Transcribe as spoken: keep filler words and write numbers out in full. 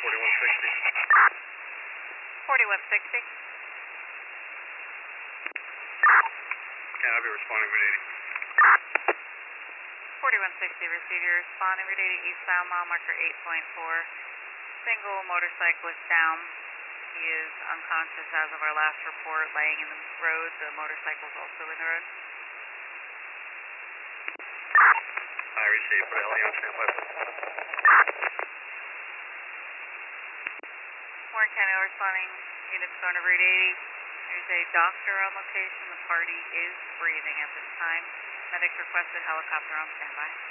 forty-one sixty. forty-one sixty. Can I be responding with eighty? forty-one sixty, receive your responding route eighty eastbound, mile marker eight point four. Single motorcyclist down. He is unconscious as of our last report, laying in the road. The motorcycle is also in the road. I received. Put L E on standby. Warren County responding units going to route eighty. There's a doctor on location. The party is breathing at this time. Medics requested helicopter on standby.